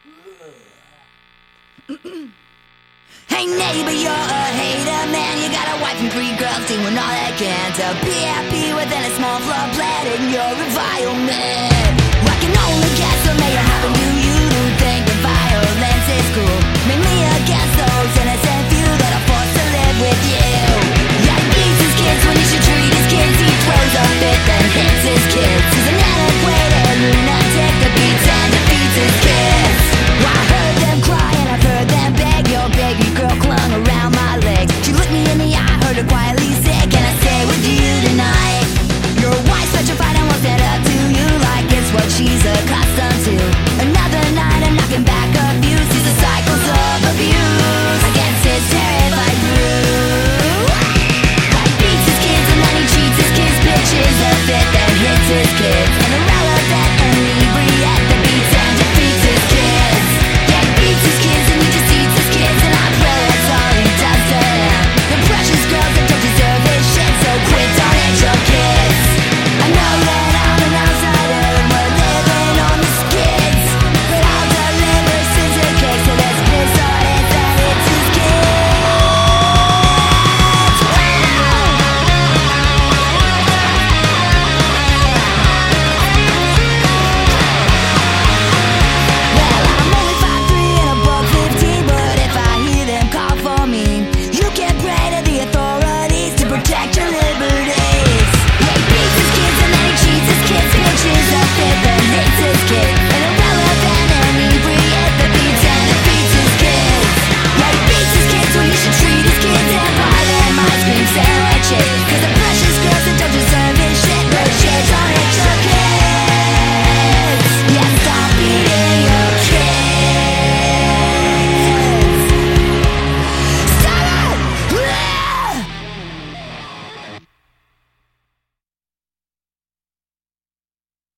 Hey neighbor, you're a hater, man. You got a wife and 3 girls doing all they can to be happy within a small floor plan, and you're a vile man.